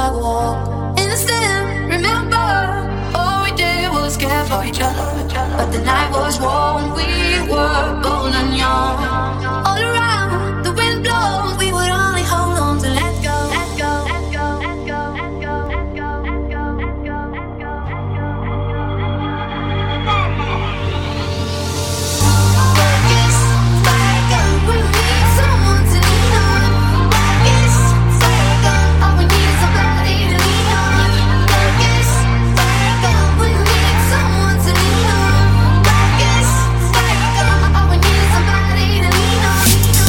sidewalk. Instant, remember, all we did was care for each other. But the night was warm, we were bold and young. All around, the wind blows, we would only hold on to let go. Let go, let go, let go, let go, let go, let go, let go, let go, let go. Focus, like we need someone to lean on. Focus, like all we need is somebody to lean on. Focus, like we need someone to lean on. Focus, like all we need is somebody to lean on.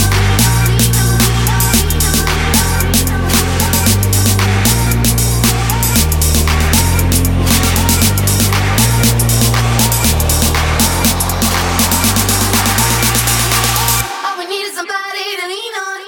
All we need is somebody to lean on.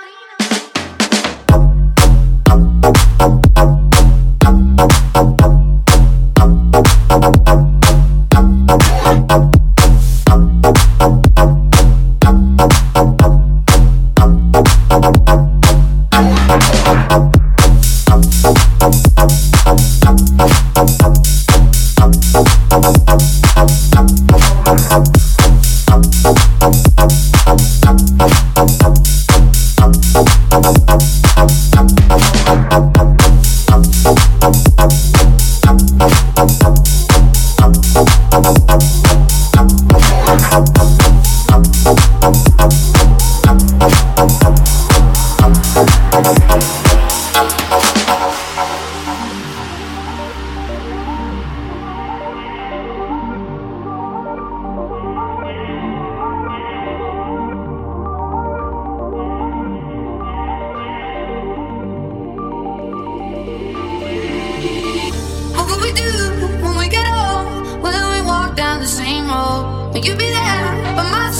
What would we do when we get old? Will we walk down the same road? Will you be there by my